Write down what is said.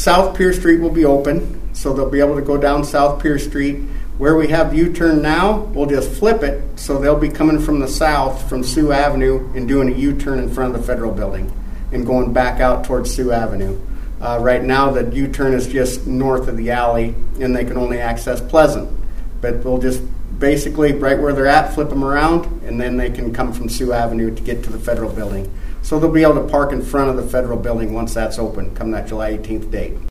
South Pier Street will be open, so they'll be able to go down South Pier Street. Where we have U-turn now, we'll just flip it, so they'll be coming from the south, from Sioux Avenue, and doing a U-turn in front of the Federal Building and going back out towards Sioux Avenue. Right now, the U-turn is just north of the alley, and they can only access Pleasant. But we'll just basically, right where they're at, flip them around, and then they can come from Sioux Avenue to get to the Federal Building. So they'll be able to park in front of the Federal Building once that's open, come that July 18th date.